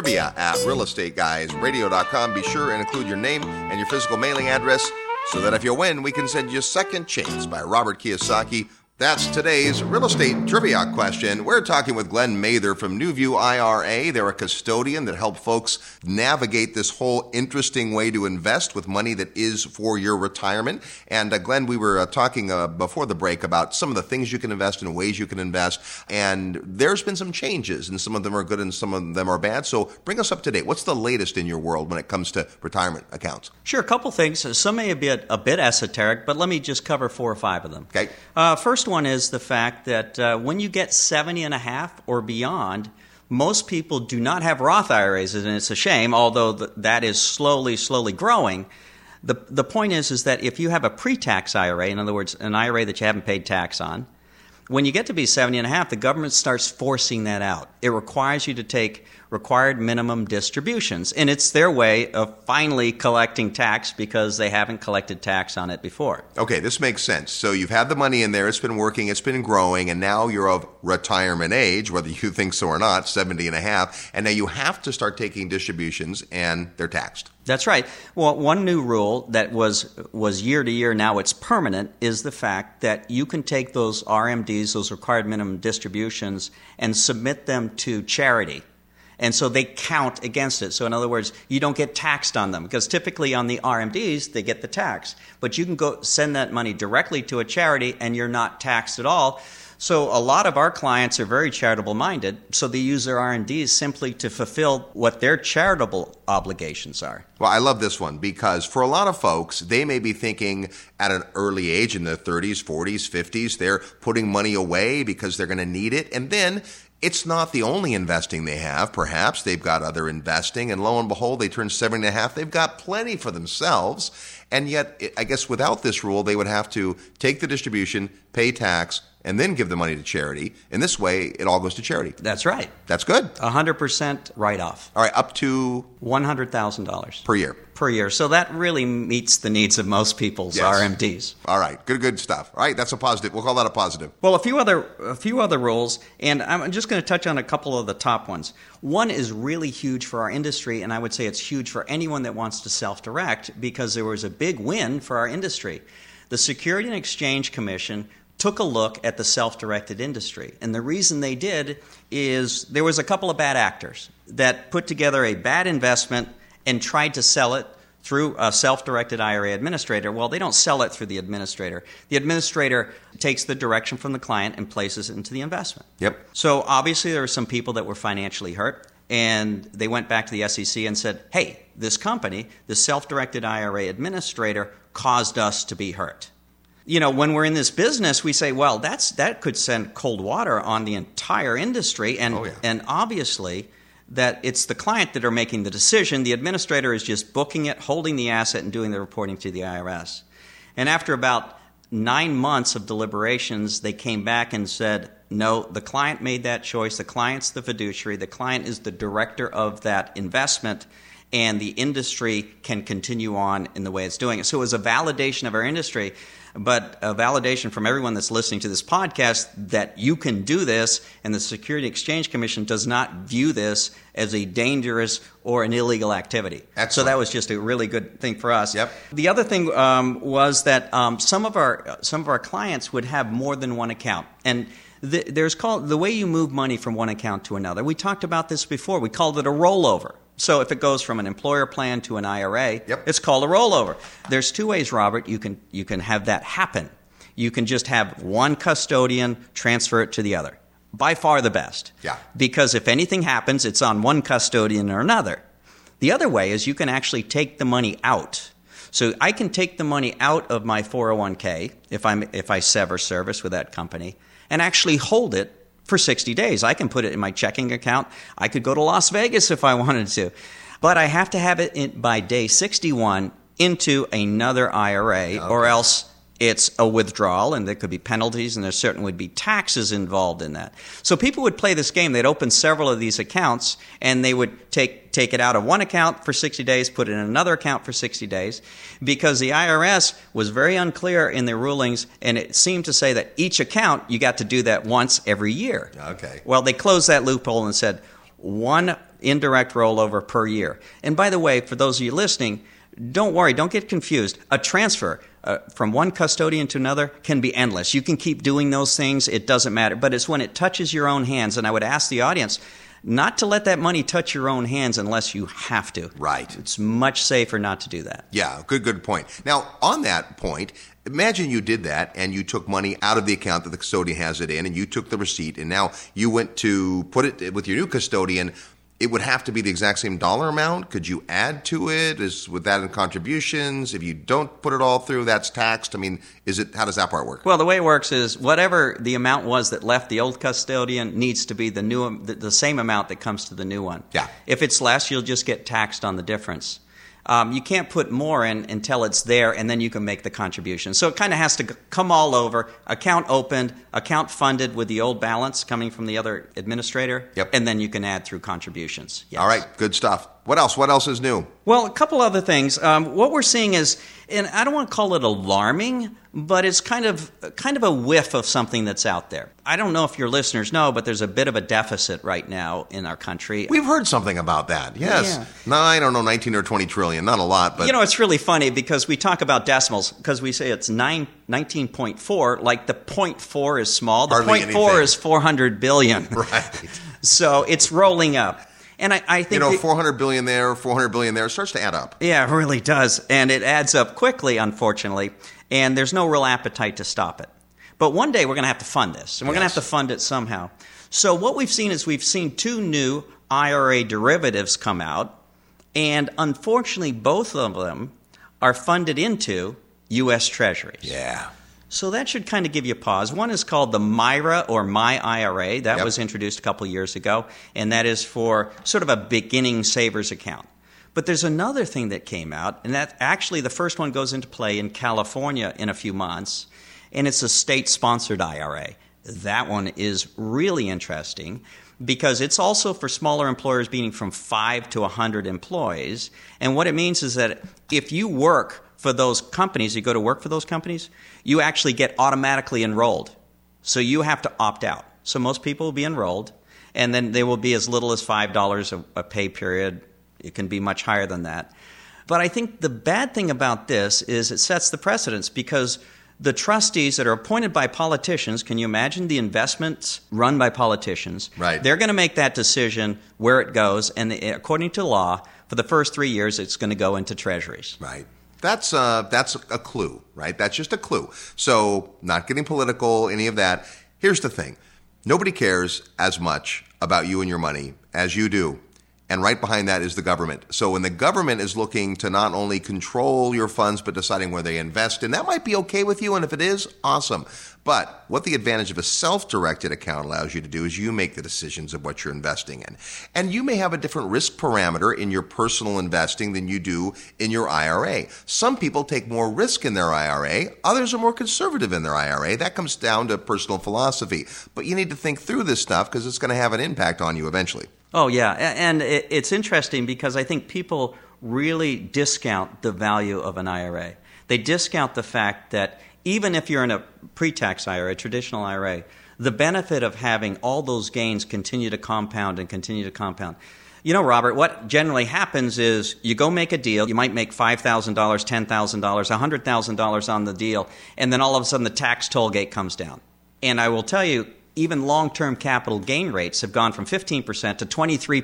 Trivia@realestateguysradio.com. Be sure and include your name and your physical mailing address so that if you win, we can send you Second Chance by Robert Kiyosaki. That's today's real estate trivia question. We're talking with Glenn Mather from NewView IRA. They're a custodian that help folks navigate this whole interesting way to invest with money that is for your retirement. And Glenn, we were talking before the break about some of the things you can invest in, ways you can invest. And there's been some changes, and some of them are good and some of them are bad. So bring us up to date. What's the latest in your world when it comes to retirement accounts? Sure, a couple things. Some may be a bit esoteric, but let me just cover 4 or 5 of them. Okay. First one is the fact that when you get 70 and a half or beyond, most people do not have Roth IRAs, and it's a shame, although that is slowly growing. The point is that if you have a pre-tax IRA, in other words, an IRA that you haven't paid tax on, when you get to be 70 and a half, the government starts forcing that out. It requires you to take required minimum distributions, and it's their way of finally collecting tax because they haven't collected tax on it before. Okay, this makes sense. So you've had the money in there, it's been working, it's been growing, and now you're of retirement age, whether you think so or not, 70 and a half, and now you have to start taking distributions, and they're taxed. That's right. Well, one new rule that was year to year, now it's permanent, is the fact that you can take those RMDs, those required minimum distributions, and submit them to charity. And so they count against it. So in other words, you don't get taxed on them, because typically on the RMDs, they get the tax. But you can go send that money directly to a charity and you're not taxed at all. So a lot of our clients are very charitable minded, so they use their RMDs simply to fulfill what their charitable obligations are. Well, I love this one because for a lot of folks, they may be thinking at an early age in their 30s, 40s, 50s, they're putting money away because they're going to need it. And then it's not the only investing they have. Perhaps they've got other investing, and lo and behold, they turn 70 and a half. They've got plenty for themselves. And yet, I guess without this rule, they would have to take the distribution, pay tax, and then give the money to charity. In this way, it all goes to charity. That's right. That's good. 100% write-off. All right, up to $100,000 per year. Per year. So that really meets the needs of most people's RMDs. All right, good stuff. All right, that's a positive. We'll call that a positive. Well, a few other rules, and I'm just going to touch on a couple of the top ones. One is really huge for our industry, and I would say it's huge for anyone that wants to self-direct, because there was a big win for our industry. The Securities and Exchange Commission took a look at the self-directed industry. And the reason they did is there was a couple of bad actors that put together a bad investment and tried to sell it through a self-directed IRA administrator. Well, they don't sell it through the administrator. The administrator takes the direction from the client and places it into the investment. Yep. So obviously there were some people that were financially hurt, and they went back to the SEC and said, hey, this company, the self-directed IRA administrator, caused us to be hurt. You know, when we're in this business, we say, well, that could send cold water on the entire industry. And obviously that it's the client that are making the decision. The administrator is just booking it, holding the asset, and doing the reporting to the IRS. And after about 9 months of deliberations, they came back and said, no, the client made that choice. The client's the fiduciary. The client is the director of that investment, and the industry can continue on in the way it's doing it. So it was a validation of our industry, but a validation from everyone that's listening to this podcast that you can do this, and the Security Exchange Commission does not view this as a dangerous or an illegal activity. Excellent. So that was just a really good thing for us. Yep. The other thing was that some of our clients would have more than one account, and there's called the way you move money from one account to another. We talked about this before. We called it a rollover. So if it goes from an employer plan to an IRA, It's called a rollover. There's 2 ways, Robert, you can have that happen. You can just have one custodian transfer it to the other. By far the best. Yeah. Because if anything happens, it's on one custodian or another. The other way is you can actually take the money out. So I can take the money out of my 401k if I sever service with that company and actually hold it for 60 days. I can put it in my checking account. I could go to Las Vegas if I wanted to. But I have to have it by day 61 into another IRA, or else it's a withdrawal, and there could be penalties, and there certainly would be taxes involved in that. So people would play this game. They'd open several of these accounts, and they would take it out of one account for 60 days, put it in another account for 60 days, because the IRS was very unclear in their rulings, and it seemed to say that each account, you got to do that once every year. Okay. Well, they closed that loophole and said one indirect rollover per year. And by the way, for those of you listening, don't worry, don't get confused. A transfer from one custodian to another can be endless. You can keep doing those things. It doesn't matter. But it's when it touches your own hands. And I would ask the audience not to let that money touch your own hands unless you have to. Right. It's much safer not to do that. Yeah, good point. Now, on that point, imagine you did that and you took money out of the account that the custodian has it in, and you took the receipt, and now you went to put it with your new custodian. It would have to be the exact same dollar amount. Could you add to it? With that in contributions? If you don't put it all through, that's taxed. I mean, how does that part work? Well, the way it works is whatever the amount was that left the old custodian needs to be the same amount that comes to the new one. Yeah. If it's less, you'll just get taxed on the difference. You can't put more in until it's there, and then you can make the contribution. So it kind of has to come all over. Account opened, account funded with the old balance coming from the other administrator, and then you can add through contributions. Yes. All right, good stuff. What else? What else is new? Well, a couple other things. What we're seeing is, and I don't want to call it alarming, but it's kind of a whiff of something that's out there. I don't know if your listeners know, but there's a bit of a deficit right now in our country. We've heard something about that. Yes. Yeah. No, I don't know, 19 or 20 trillion. Not a lot, but... You know, it's really funny because we talk about decimals because we say it's 19.4, like the 0.4 is small. The 0.4 is 400 billion. Right. So it's rolling up. And I think 400 billion there, 400 billion there, it starts to add up. Yeah, it really does. And it adds up quickly, unfortunately. And there's no real appetite to stop it. But one day we're going to have to fund this. And we're going to have to fund it somehow. So what we've seen is we've seen 2 new IRA derivatives come out. And unfortunately, both of them are funded into U.S. Treasuries. Yeah. So that should kind of give you pause. One is called the MYRA or My IRA. That was introduced a couple of years ago, and that is for sort of a beginning savers account. But there's another thing that came out, and that actually the first one goes into play in California in a few months, and it's a state-sponsored IRA. That one is really interesting because it's also for smaller employers being from 5 to 100 employees. And what it means is that if you work for those companies, you go to work for those companies, you actually get automatically enrolled. So you have to opt out. So most people will be enrolled, and then they will be as little as $5 a pay period. It can be much higher than that. But I think the bad thing about this is it sets the precedence because the trustees that are appointed by politicians, can you imagine the investments run by politicians? Right. They're going to make that decision where it goes, and according to law, for the first 3 years, it's going to go into treasuries. Right. That's a clue, right? That's just a clue. So not getting political, any of that. Here's the thing. Nobody cares as much about you and your money as you do. And right behind that is the government. So when the government is looking to not only control your funds, but deciding where they invest, and that might be okay with you, and if it is, awesome. But what the advantage of a self-directed account allows you to do is you make the decisions of what you're investing in. And you may have a different risk parameter in your personal investing than you do in your IRA. Some people take more risk in their IRA. Others are more conservative in their IRA. That comes down to personal philosophy. But you need to think through this stuff because it's going to have an impact on you eventually. Oh, yeah. And it's interesting because I think people really discount the value of an IRA. They discount the fact that even if you're in a pre-tax IRA, a traditional IRA, the benefit of having all those gains continue to compound and continue to compound. You know, Robert, what generally happens is you go make a deal. You might make $5,000, $10,000, $100,000 on the deal, and then all of a sudden the tax toll gate comes down. And I will tell you, even long-term capital gain rates have gone from 15% to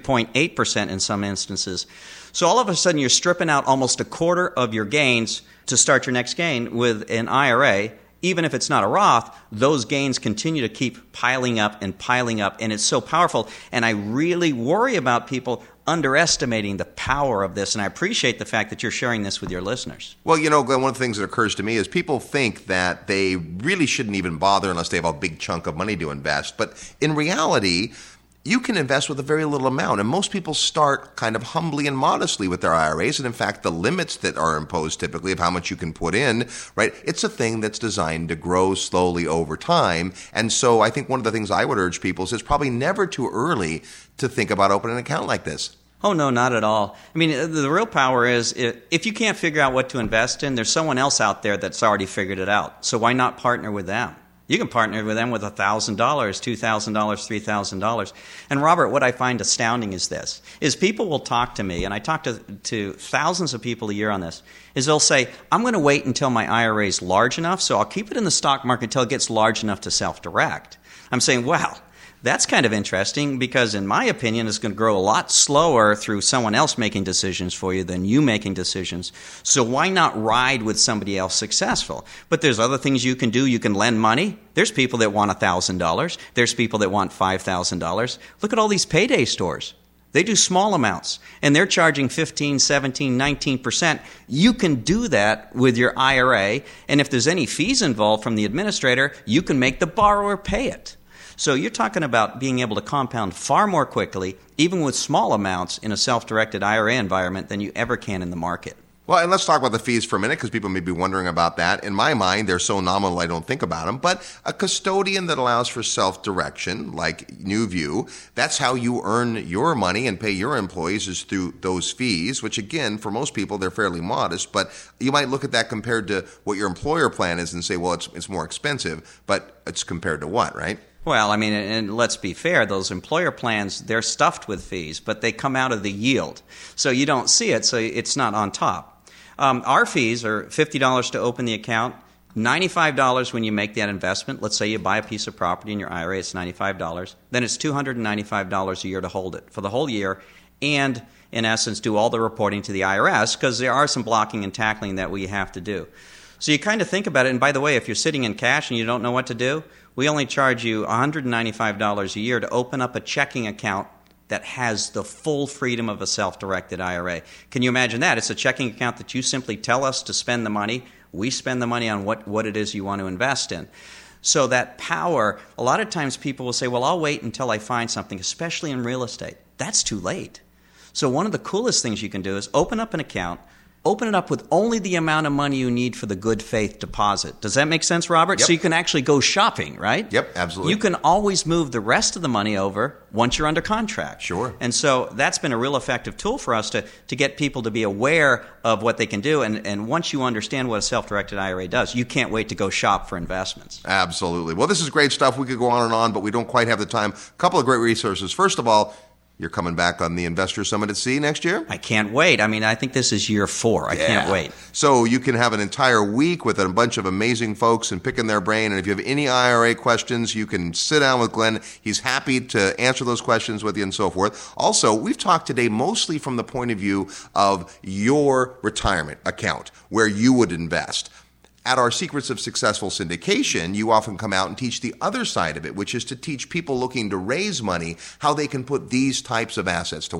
23.8% in some instances. So all of a sudden you're stripping out almost a quarter of your gains to start your next gain with an IRA. Even if it's not a Roth, those gains continue to keep piling up, and it's so powerful. And I really worry about people underestimating the power of this, and I appreciate the fact that you're sharing this with your listeners. Well, you know, Glenn, one of the things that occurs to me is people think that they really shouldn't even bother unless they have a big chunk of money to invest. But in reality, you can invest with a very little amount, and most people start kind of humbly and modestly with their IRAs. And in fact, the limits that are imposed typically of how much you can put in, right, it's a thing that's designed to grow slowly over time. And so I think one of the things I would urge people is it's probably never too early to think about opening an account like this. Oh, no, not at all. I mean, the real power is if you can't figure out what to invest in, there's someone else out there that's already figured it out. So why not partner with them? You can partner with them with $1,000, $2,000, $3,000. And Robert, what I find astounding is this, is people will talk to me, and I talk to thousands of people a year on this, is they'll say, I'm going to wait until my IRA is large enough, so I'll keep it in the stock market until it gets large enough to self-direct. I'm saying, wow, that's kind of interesting because, in my opinion, it's going to grow a lot slower through someone else making decisions for you than you making decisions. So why not ride with somebody else successful? But there's other things you can do. You can lend money. There's people that want $1,000. There's people that want $5,000. Look at all these payday stores. They do small amounts, and they're charging 15, 17, 19%. You can do that with your IRA, and if there's any fees involved from the administrator, you can make the borrower pay it. So you're talking about being able to compound far more quickly, even with small amounts in a self-directed IRA environment than you ever can in the market. Well, and let's talk about the fees for a minute because people may be wondering about that. In my mind, they're so nominal I don't think about them. But a custodian that allows for self-direction, like NewView, that's how you earn your money and pay your employees is through those fees, which again, for most people, they're fairly modest. But you might look at that compared to what your employer plan is and say, well, it's more expensive. But it's compared to what, right? Well, I mean, and let's be fair, those employer plans, they're stuffed with fees, but they come out of the yield. So you don't see it, so it's not on top. Our fees are $50 to open the account, $95 when you make that investment. Let's say you buy a piece of property in your IRA, it's $95. Then it's $295 a year to hold it for the whole year and, in essence, do all the reporting to the IRS because there are some blocking and tackling that we have to do. So you kind of think about it, and by the way, if you're sitting in cash and you don't know what to do, we only charge you $195 a year to open up a checking account that has the full freedom of a self-directed IRA. Can you imagine that? It's a checking account that you simply tell us to spend the money. We spend the money on what it is you want to invest in. So that power, a lot of times people will say, well, I'll wait until I find something, especially in real estate. That's too late. So one of the coolest things you can do is open up an account, open it up with only the amount of money you need for the good faith deposit. Does that make sense, Robert? Yep. So you can actually go shopping, right? Yep, absolutely. You can always move the rest of the money over once you're under contract. Sure. And so that's been a real effective tool for us to get people to be aware of what they can do. And once you understand what a self-directed IRA does, you can't wait to go shop for investments. Absolutely. Well, this is great stuff. We could go on, but we don't quite have the time. A couple of great resources. First of all, you're coming back on the Investor Summit at Sea next year? I can't wait. I mean, I think this is year 4. I can't wait. So you can have an entire week with a bunch of amazing folks and picking their brain. And if you have any IRA questions, you can sit down with Glenn. He's happy to answer those questions with you and so forth. Also, we've talked today mostly from the point of view of your retirement account, where you would invest. At our Secrets of Successful Syndication, you often come out and teach the other side of it, which is to teach people looking to raise money how they can put these types of assets to work.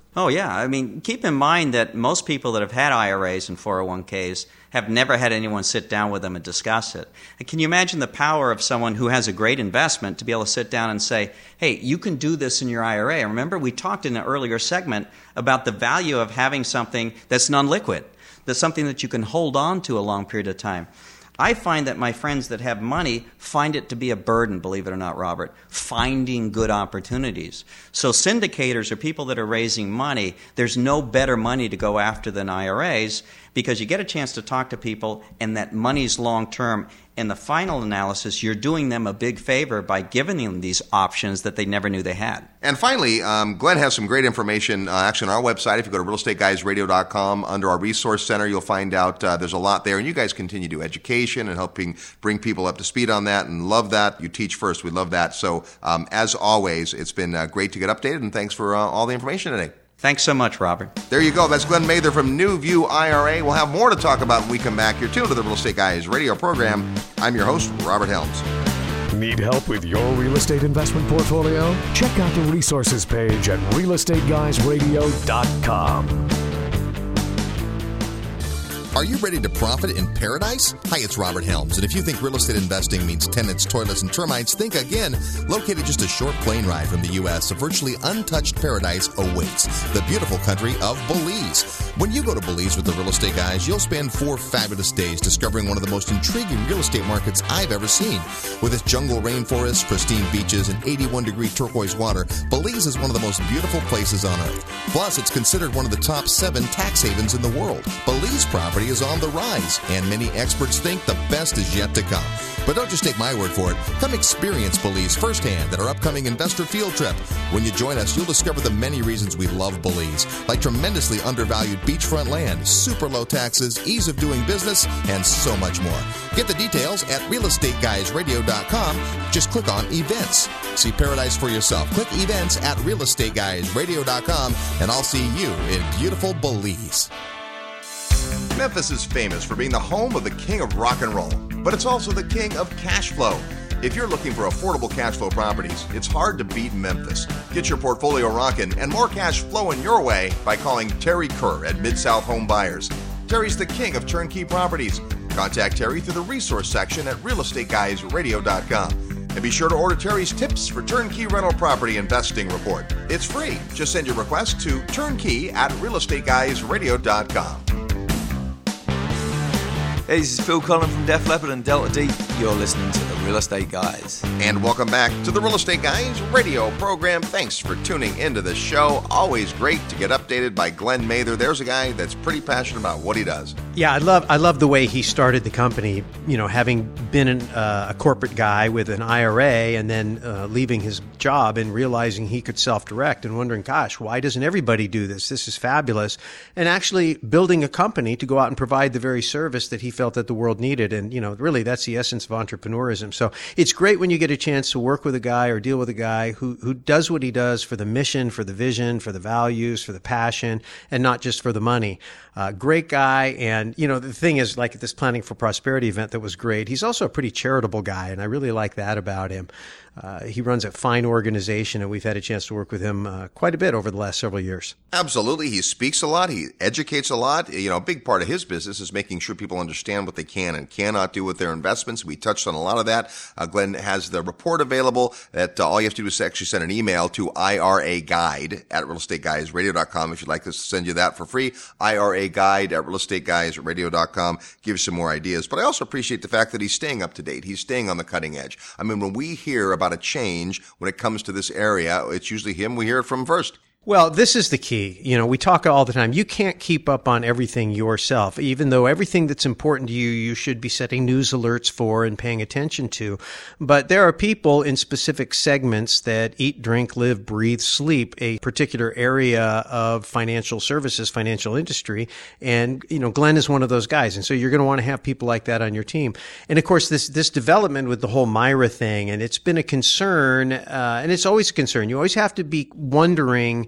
Oh, yeah. I mean, keep in mind that most people that have had IRAs and 401ks have never had anyone sit down with them and discuss it. And can you imagine the power of someone who has a great investment to be able to sit down and say, hey, you can do this in your IRA? And remember, we talked in an earlier segment about the value of having something that's non-liquid, that's something that you can hold on to a long period of time. I find that my friends that have money find it to be a burden, believe it or not, Robert, finding good opportunities. So syndicators are people that are raising money. There's no better money to go after than IRAs because you get a chance to talk to people and that money's long-term. In the final analysis, you're doing them a big favor by giving them these options that they never knew they had. And finally, Glenn has some great information actually on our website. If you go to realestateguysradio.com, under our resource center, you'll find out there's a lot there. And you guys continue to do education and helping bring people up to speed on that, and love that. You teach first. We love that. So as always, it's been great to get updated, and thanks for all the information today. Thanks so much, Robert. There you go. That's Glenn Mather from New View IRA. We'll have more to talk about when we come back. You're tuned to the Real Estate Guys radio program. I'm your host, Robert Helms. Need help with your real estate investment portfolio? Check out the resources page at realestateguysradio.com. Are you ready to profit in paradise? Hi, it's Robert Helms, and if you think real estate investing means tenants, toilets, and termites, think again. Located just a short plane ride from the U.S., a virtually untouched paradise awaits, the beautiful country of Belize. When you go to Belize with the Real Estate Guys, you'll spend 4 fabulous days discovering one of the most intriguing real estate markets I've ever seen. With its jungle rainforests, pristine beaches, and 81-degree turquoise water, Belize is one of the most beautiful places on earth. Plus, it's considered one of the top 7 tax havens in the world. Belize property is on the rise, and many experts think the best is yet to come. But don't just take my word for it. Come experience Belize firsthand at our upcoming investor field trip. When you join us, you'll discover the many reasons we love Belize, like tremendously undervalued beachfront land, super low taxes, ease of doing business, and so much more. Get the details at realestateguysradio.com. Just click on events. See paradise for yourself. Click events at realestateguysradio.com, and I'll see you in beautiful Belize. Memphis is famous for being the home of the king of rock and roll, but it's also the king of cash flow. If you're looking for affordable cash flow properties, it's hard to beat Memphis. Get your portfolio rocking and more cash flowing your way by calling Terry Kerr at Mid-South Home Buyers. Terry's the king of turnkey properties. Contact Terry through the resource section at realestateguysradio.com. And be sure to order Terry's tips for turnkey rental property investing report. It's free. Just send your request to turnkey at realestateguysradio.com. Hey, this is Phil Collin from Def Leppard and Delta D. You're listening to the Real Estate Guys. And welcome back to the Real Estate Guys radio program. Thanks for tuning into the show. Always great to get updated by Glenn Mather. There's a guy that's pretty passionate about what he does. Yeah, I love the way he started the company, you know, having been a corporate guy with an IRA and then leaving his job and realizing he could self-direct and wondering, gosh, why doesn't everybody do this? This is fabulous. And actually building a company to go out and provide the very service that he felt that the world needed. And, you know, really that's the essence of entrepreneurism. So it's great when you get a chance to work with a guy or deal with a guy who does what he does for the mission, for the vision, for the values, for the passion, and not just for the money. Great guy. And, you know, the thing is, like at this Planning for Prosperity event that was great, he's also a pretty charitable guy. And I really like that about him. He runs a fine organization, and we've had a chance to work with him quite a bit over the last several years. Absolutely. He speaks a lot. He educates a lot. You know, a big part of his business is making sure people understand what they can and cannot do with their investments. We touched on a lot of that. Glenn has the report available that all you have to do is actually send an email to IRAguide at realestateguysradio.com if you'd like us to send you that for free. IRAguide at realestateguysradio.com. Give you some more ideas. But I also appreciate the fact that he's staying up to date. He's staying on the cutting edge. I mean, when we hear about a change when it comes to this area, it's usually him. We hear it from first. Well, this is the key. You know, we talk all the time. You can't keep up on everything yourself, even though everything that's important to you, you should be setting news alerts for and paying attention to. But there are people in specific segments that eat, drink, live, breathe, sleep a particular area of financial services, financial industry. And, you know, Glenn is one of those guys. And so you're going to want to have people like that on your team. And of course, this development with the whole Myra thing, and it's been a concern, and it's always a concern. You always have to be wondering,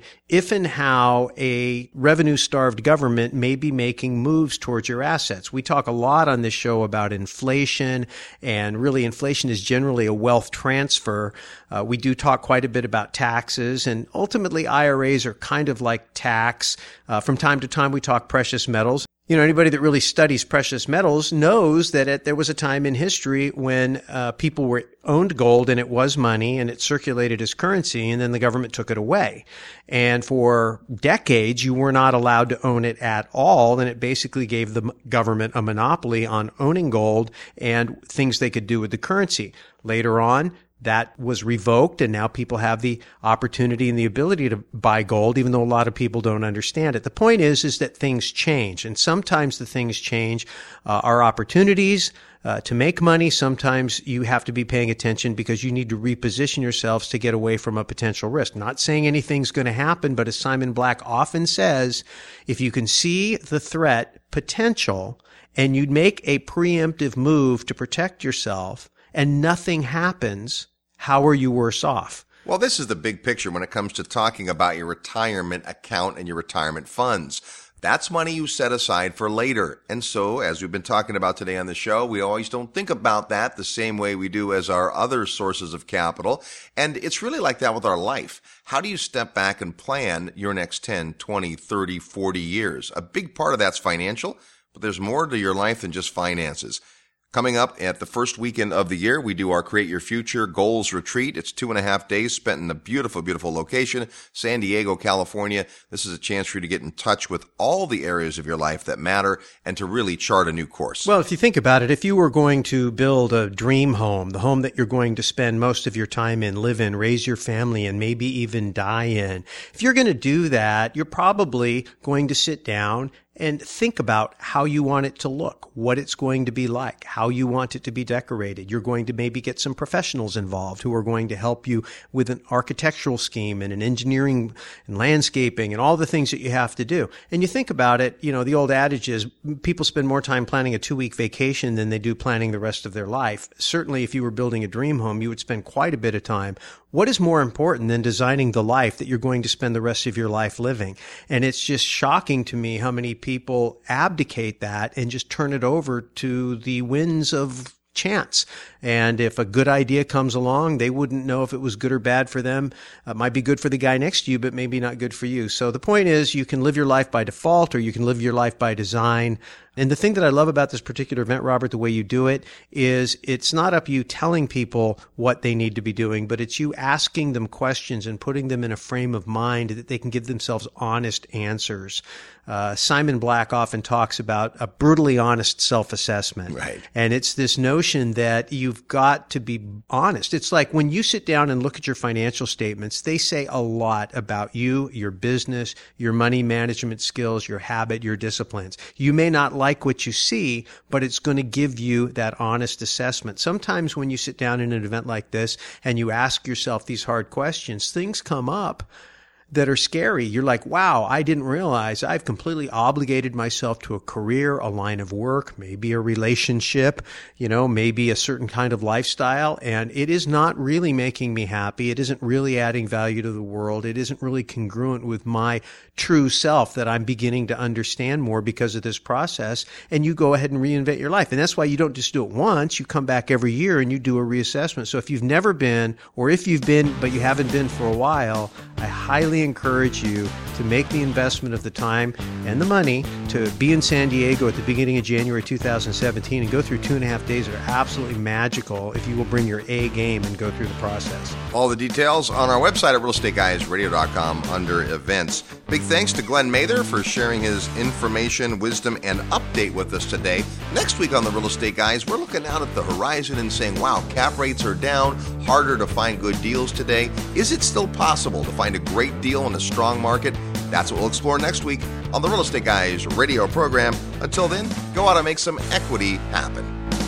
if and how a revenue-starved government may be making moves towards your assets. We talk a lot on this show about inflation, and really inflation is generally a wealth transfer. We do talk quite a bit about taxes, and ultimately IRAs are kind of like tax. From time to time, we talk precious metals. You know, anybody that really studies precious metals knows that there was a time in history when people owned gold and it was money and it circulated as currency, and then the government took it away. And for decades, you were not allowed to own it at all, and it basically gave the government a monopoly on owning gold and things they could do with the currency. Later on, that was revoked, and now people have the opportunity and the ability to buy gold, even though a lot of people don't understand it. The point is that things change, and sometimes the things change are opportunities to make money. Sometimes you have to be paying attention because you need to reposition yourselves to get away from a potential risk. Not saying anything's going to happen, but as Simon Black often says, if you can see the threat potential and you make a preemptive move to protect yourself and nothing happens, how are you worse off? Well, this is the big picture when it comes to talking about your retirement account and your retirement funds. That's money you set aside for later. And so, as we've been talking about today on the show, we always don't think about that the same way we do as our other sources of capital. And it's really like that with our life. How do you step back and plan your next 10, 20, 30, 40 years? A big part of that's financial, but there's more to your life than just finances. Coming up at the first weekend of the year, we do our Create Your Future Goals Retreat. It's 2.5 days spent in a beautiful, beautiful location, San Diego, California. This is a chance for you to get in touch with all the areas of your life that matter and to really chart a new course. Well, if you think about it, if you were going to build a dream home, the home that you're going to spend most of your time in, live in, raise your family in, maybe even die in, if you're going to do that, you're probably going to sit down and think about how you want it to look, what it's going to be like, how you want it to be decorated. You're going to maybe get some professionals involved who are going to help you with an architectural scheme and an engineering and landscaping and all the things that you have to do. And you think about it, you know, the old adage is people spend more time planning a 2-week vacation than they do planning the rest of their life. Certainly, if you were building a dream home, you would spend quite a bit of time. What is more important than designing the life that you're going to spend the rest of your life living? And it's just shocking to me how many people abdicate that and just turn it over to the winds of chance. And if a good idea comes along, they wouldn't know if it was good or bad for them. It might be good for the guy next to you, but maybe not good for you. So the point is, you can live your life by default or you can live your life by design. And the thing that I love about this particular event, Robert, the way you do it, is it's not up you telling people what they need to be doing, but it's you asking them questions and putting them in a frame of mind that they can give themselves honest answers. Simon Black often talks about a brutally honest self-assessment. Right. And it's this notion that you've got to be honest. It's like when you sit down and look at your financial statements, they say a lot about you, your business, your money management skills, your habit, your disciplines. You may not like what you see, but it's going to give you that honest assessment. Sometimes when you sit down in an event like this and you ask yourself these hard questions, things come up that are scary. You're like, wow, I didn't realize I've completely obligated myself to a career, a line of work, maybe a relationship, maybe a certain kind of lifestyle. And it is not really making me happy. It isn't really adding value to the world. It isn't really congruent with my true self that I'm beginning to understand more because of this process. And you go ahead and reinvent your life. And that's why you don't just do it once. You come back every year and you do a reassessment. So if you've never been, or if you've been, but you haven't been for a while, I highly encourage you to make the investment of the time and the money to be in San Diego at the beginning of January 2017 and go through 2.5 days that are absolutely magical if you will bring your A game and go through the process. All the details on our website at realestateguysradio.com under events. Big thanks to Glenn Mather for sharing his information, wisdom, and update with us today. Next week on the Real Estate Guys, we're looking out at the horizon and saying, wow, cap rates are down, harder to find good deals today. Is it still possible to find a great deal in a strong market? That's what we'll explore next week on the Real Estate Guys radio program. Until then, go out and make some equity happen.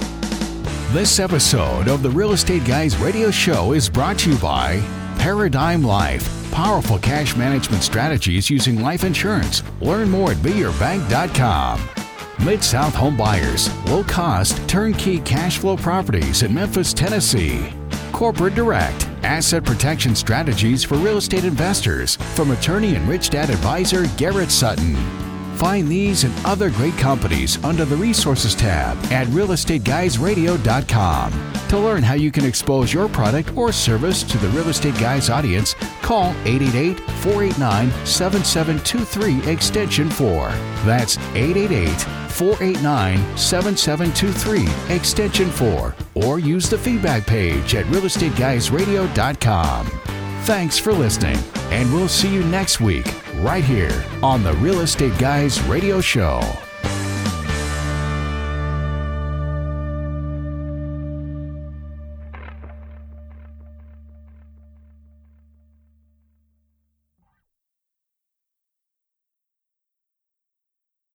This episode of the Real Estate Guys radio show is brought to you by Paradigm Life. Powerful cash management strategies using life insurance. Learn more at beyourbank.com. Mid-South Home Buyers. Low-cost, turnkey cash flow properties in Memphis, Tennessee. Corporate Direct. asset protection strategies for real estate investors from attorney and Rich Dad advisor Garrett Sutton. Find these and other great companies under the Resources tab at realestateguysradio.com. To learn how you can expose your product or service to the Real Estate Guys audience, call 888-489-7723 extension 4. That's 888-489-7723 extension 4. Or use the feedback page at realestateguysradio.com. Thanks for listening, and we'll see you next week right here on the Real Estate Guys Radio Show.